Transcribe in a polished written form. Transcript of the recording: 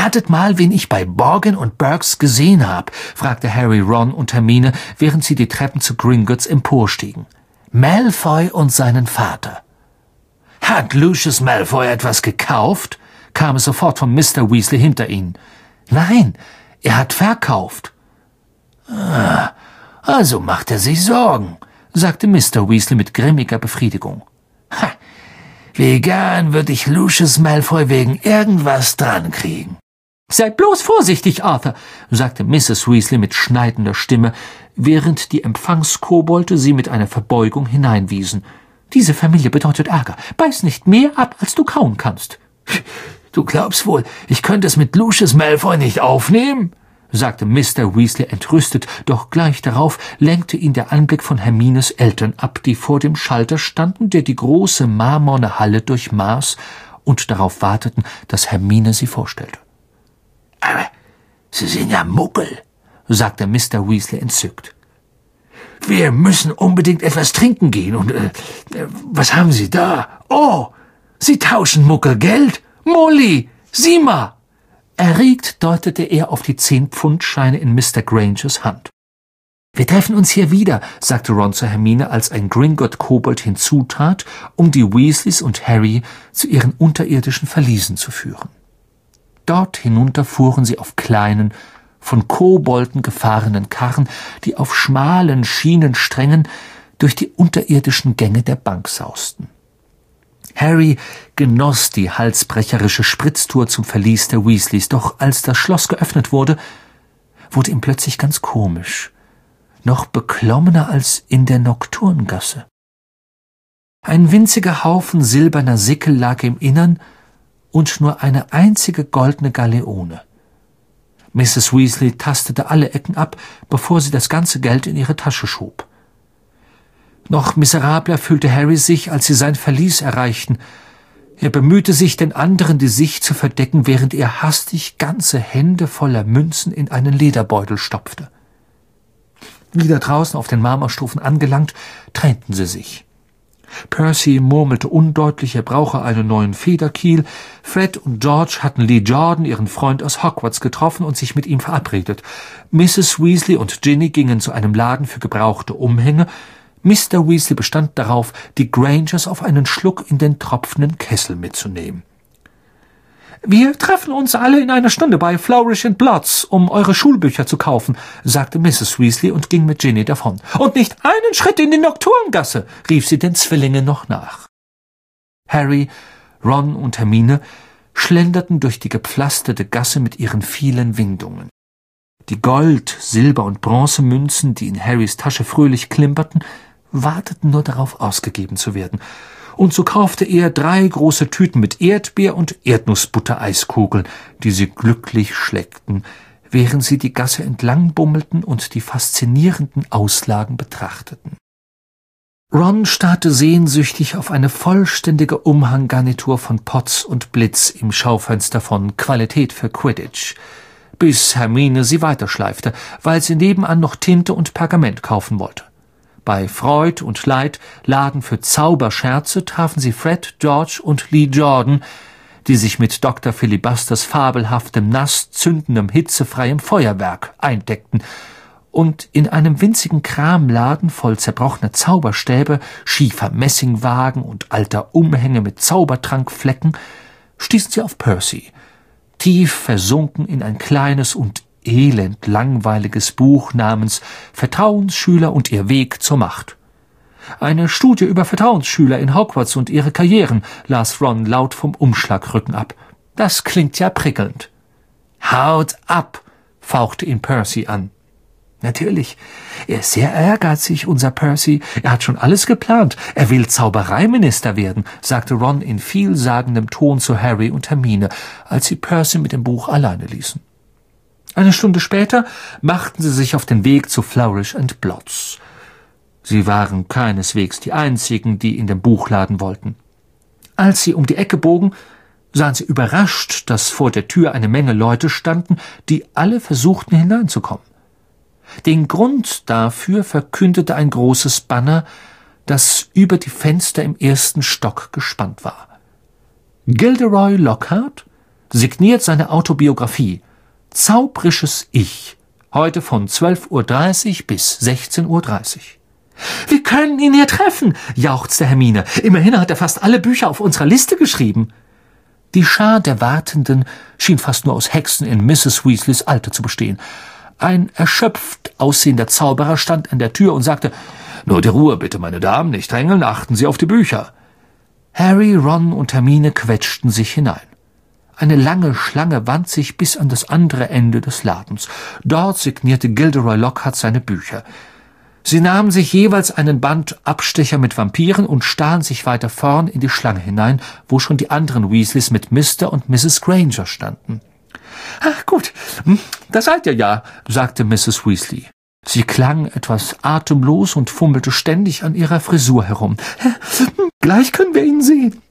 Ratet mal, wen ich bei Borgin und Burkes gesehen habe, fragte Harry, Ron und Hermine, während sie die Treppen zu Gringotts emporstiegen. Malfoy und seinen Vater. Hat Lucius Malfoy etwas gekauft? Kam es sofort von Mr. Weasley hinter ihnen. Nein, er hat verkauft. Ah, also macht er sich Sorgen, sagte Mr. Weasley mit grimmiger Befriedigung. Ha, wie gern würde ich Lucius Malfoy wegen irgendwas drankriegen. Seid bloß vorsichtig, Arthur, sagte Mrs. Weasley mit schneidender Stimme, während die Empfangskobolde sie mit einer Verbeugung hineinwiesen. Diese Familie bedeutet Ärger. Beiß nicht mehr ab, als du kauen kannst. Du glaubst wohl, ich könnte es mit Lucius Malfoy nicht aufnehmen? Sagte Mr. Weasley entrüstet, doch gleich darauf lenkte ihn der Anblick von Hermines Eltern ab, die vor dem Schalter standen, der die große marmorne Halle durchmaß, und darauf warteten, dass Hermine sie vorstellte. »Aber Sie sind ja Muggel«, sagte Mr. Weasley entzückt. »Wir müssen unbedingt etwas trinken gehen, und was haben Sie da? Oh, Sie tauschen Muggelgeld? Molly, sieh mal!« Erregt deutete er auf die 10-Pfund-Scheine in Mr. Grangers Hand. »Wir treffen uns hier wieder«, sagte Ron zu Hermine, als ein Gringotts-Kobold hinzutrat, um die Weasleys und Harry zu ihren unterirdischen Verliesen zu führen. Dort hinunter fuhren sie auf kleinen, von Kobolden gefahrenen Karren, die auf schmalen Schienensträngen durch die unterirdischen Gänge der Bank sausten. Harry genoss die halsbrecherische Spritztour zum Verlies der Weasleys, doch als das Schloss geöffnet wurde, wurde ihm plötzlich ganz komisch, noch beklommener als in der Nocturngasse. Ein winziger Haufen silberner Sickel lag im Innern und nur eine einzige goldene Galeone. Mrs. Weasley tastete alle Ecken ab, bevor sie das ganze Geld in ihre Tasche schob. Noch miserabler fühlte Harry sich, als sie sein Verlies erreichten. Er bemühte sich, den anderen die Sicht zu verdecken, während er hastig ganze Hände voller Münzen in einen Lederbeutel stopfte. Wieder draußen auf den Marmorstufen angelangt, trennten sie sich. Percy murmelte undeutlich, er brauche einen neuen Federkiel. Fred und George hatten Lee Jordan, ihren Freund aus Hogwarts, getroffen und sich mit ihm verabredet. Mrs. Weasley und Ginny gingen zu einem Laden für gebrauchte Umhänge. Mr. Weasley bestand darauf, die Grangers auf einen Schluck in den tropfenden Kessel mitzunehmen. »Wir treffen uns alle in einer Stunde bei Flourish and Blotts, um eure Schulbücher zu kaufen«, sagte Mrs. Weasley und ging mit Ginny davon. »Und nicht einen Schritt in die Nocturngasse«, rief sie den Zwillingen noch nach. Harry, Ron und Hermine schlenderten durch die gepflasterte Gasse mit ihren vielen Windungen. Die Gold-, Silber- und Bronzemünzen, die in Harrys Tasche fröhlich klimperten, warteten nur darauf, ausgegeben zu werden. Und so kaufte er 3 große Tüten mit Erdbeer- und Erdnussbutter-Eiskugeln, die sie glücklich schleckten, während sie die Gasse entlang bummelten und die faszinierenden Auslagen betrachteten. Ron starrte sehnsüchtig auf eine vollständige Umhanggarnitur von Potz und Blitz im Schaufenster von Qualität für Quidditch, bis Hermine sie weiterschleifte, weil sie nebenan noch Tinte und Pergament kaufen wollte. Bei Freud und Leid Laden für Zauberscherze trafen sie Fred, George und Lee Jordan, die sich mit Dr. Filibusters fabelhaftem, nass zündendem, hitzefreiem Feuerwerk eindeckten, und in einem winzigen Kramladen voll zerbrochener Zauberstäbe, schiefer Messingwagen und alter Umhänge mit Zaubertrankflecken stießen sie auf Percy, tief versunken in ein kleines und elend langweiliges Buch namens »Vertrauensschüler und ihr Weg zur Macht«. »Eine Studie über Vertrauensschüler in Hogwarts und ihre Karrieren«, las Ron laut vom Umschlagrücken ab. »Das klingt ja prickelnd.« »Haut ab«, fauchte ihn Percy an. »Natürlich, er ist sehr ehrgeizig, unser Percy. Er hat schon alles geplant. Er will Zaubereiminister werden«, sagte Ron in vielsagendem Ton zu Harry und Hermine, als sie Percy mit dem Buch alleine ließen. Eine Stunde später machten sie sich auf den Weg zu Flourish and Blotts. Sie waren keineswegs die einzigen, die in den Buchladen wollten. Als sie um die Ecke bogen, sahen sie überrascht, dass vor der Tür eine Menge Leute standen, die alle versuchten hineinzukommen. Den Grund dafür verkündete ein großes Banner, das über die Fenster im 1. Stock gespannt war. »Gilderoy Lockhart, signiert seine Autobiografie »Zaubrisches Ich«, heute von 12:30 bis 16:30 Uhr. »Wir können ihn hier treffen«, jauchzte Hermine. »Immerhin hat er fast alle Bücher auf unserer Liste geschrieben.« Die Schar der Wartenden schien fast nur aus Hexen in Mrs. Weasleys Alter zu bestehen. Ein erschöpft aussehender Zauberer stand an der Tür und sagte, »Nur die Ruhe bitte, meine Damen, nicht drängeln, achten Sie auf die Bücher.« Harry, Ron und Hermine quetschten sich hinein. Eine lange Schlange wand sich bis an das andere Ende des Ladens. Dort signierte Gilderoy Lockhart seine Bücher. Sie nahmen sich jeweils einen Band Abstecher mit Vampiren und stachen sich weiter vorn in die Schlange hinein, wo schon die anderen Weasleys mit Mr. und Mrs. Granger standen. »Ach gut, da seid ihr ja«, sagte Mrs. Weasley. Sie klang etwas atemlos und fummelte ständig an ihrer Frisur herum. »Gleich können wir ihn sehen.«